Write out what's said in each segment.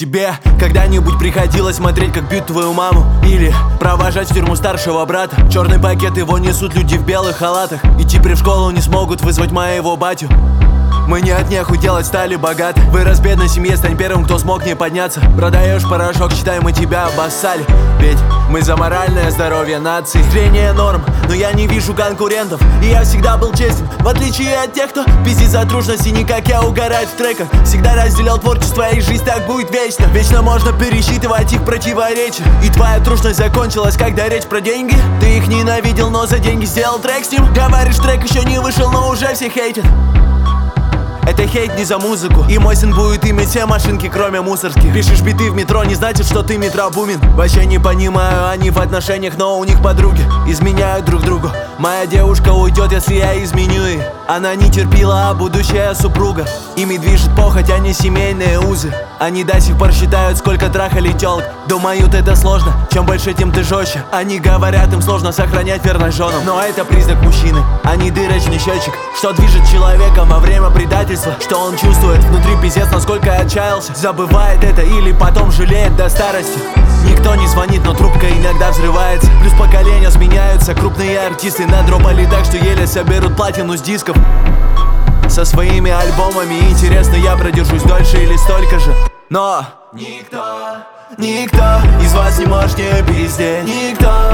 Тебе когда-нибудь приходилось смотреть, как бьют твою маму? Или провожать в тюрьму старшего брата? Черный пакет его несут люди в белых халатах. И теперь в школу не смогут вызвать моего батю. Мы не от нехуй делать стали богаты. Вырос в бедной семье, стань первым, кто смог не подняться. Продаешь порошок, считай, мы тебя обоссали. Ведь мы за моральное здоровье нации. Зрение норм, но я не вижу конкурентов. И я всегда был честен, в отличие от тех, кто пиздит за трушности, не как я угорает в треках. Всегда разделял творчество, и жизнь так будет вечно. Вечно можно пересчитывать их противоречия. И твоя трушность закончилась, когда речь про деньги. Ты их ненавидел, но за деньги сделал трек с ним. Говоришь, трек еще не вышел, но уже все хейтят. Это хейт не за музыку. И мой сын будет иметь все машинки, кроме мусорских. Пишешь биты в метро, не значит, что ты метробумен. Вообще не понимаю, они в отношениях, но у них подруги изменяют друг другу. Моя девушка уйдет, если я изменю ей. Она не терпила, а будущая супруга. Ими движет похоть, а не семейные узы. Они до сих пор считают, сколько трахали тёлок. Думают, это сложно, чем больше, тем ты жестче. Они говорят, им сложно сохранять верность женам. Но это признак мужчины, а не дырочный счетчик. Что движет человеком во время предательства? Что он чувствует внутри, пиздец, насколько отчаялся. Забывает это или потом жалеет до старости. Никто не звонит, но трубка иногда взрывается. Плюс поколения сменяются, крупные артисты надропали так, что еле соберут платину с дисков. Со своими альбомами интересно, я продержусь дольше или столько же. Но никто из вас не может не пиздеть. Никто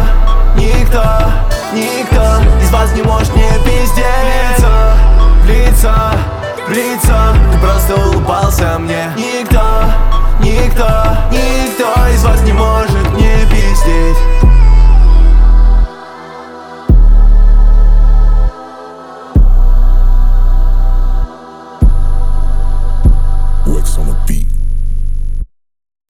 из вас не может не пиздеть. В лицо, ты просто улыбался мне. Никто из вас не может не пиздеть.